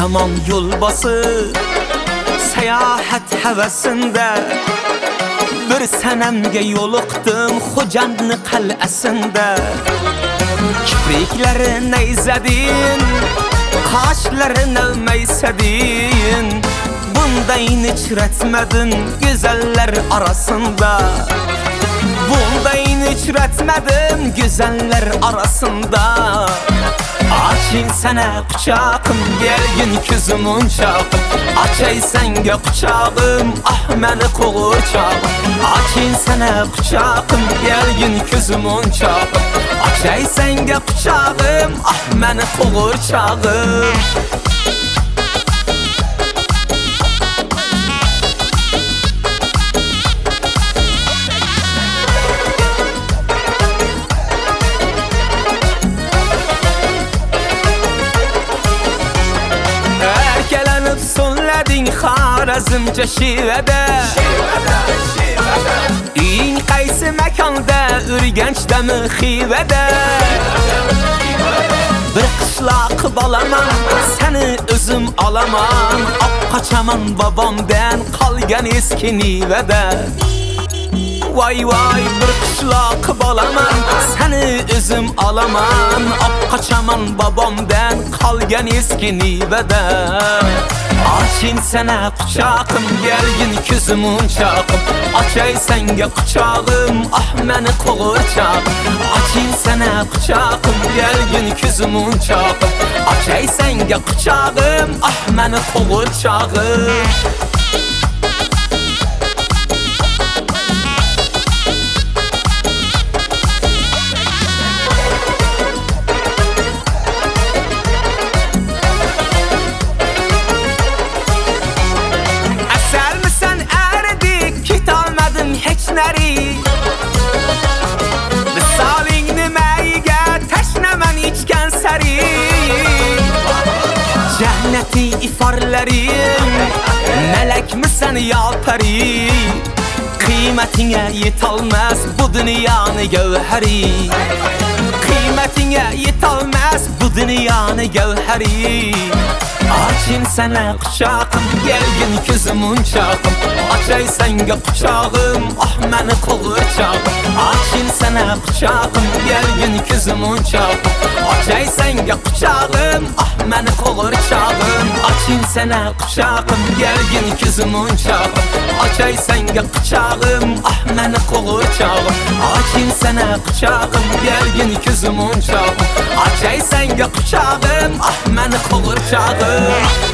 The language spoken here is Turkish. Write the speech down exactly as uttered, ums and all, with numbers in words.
Zaman yol basıp seyahat hevesinde bir senemge yoluqdım Xo'jandni qal'asında. Kipriklerin izledin, kaşların meysedin, bundayn içretmedin güzeller arasında. Bundayn içretmedin güzeller arasında. Açayım sana kucağım, gelgin küzümün çağım. Açay senge kucağım, ah meni koğur çağım. Açayım sana kucağım, gelgin küzümün çağım. Açay senge kucağım, ah meni koğur çağım. Sonladin Xorazmcha şivede, İn qaysi makanda Urganchdami Xivada. Bir qishloq bolaman, seni özüm alaman. Op qochaman bobomdan qolgan eski Nivada. Vay vay bir qishloq bolaman, seni özüm alaman. Op qochaman bobomdan qolgan eski Nivada. Açayım sana kucağım, gelgin küzümün çağım. Açay senge kucağım, ah meni koğur çağım. Açayım sana kucağım, gelgin küzümün çağım. Açay senge kucağım, ah meni koğur çağım. Misalin nimeyiga tashnaman ichgan sari. Cenneti ifarlarim, melek misan ya pari. Kıymetine yetolmaz bu dünyanın gevheri. Kıymetine yetolmaz bu dünyanın gevheri. Açayım sana kucağım, gelgin küzümün çağım. Açay senge kucağım, ah meni koğur çağım. Açayım sana kucağım, gelgin küzümün çağım. Açay senge kucağım, ah meni koğur çağım. Açayım sana kucağım, gelgin küzümün çağım. Açay senge kucağım, ah meni koğur çağım. Açayım sana kucağım, gelgin küzümün çağım. Açay senge kucağım, ah meni koğur çağım.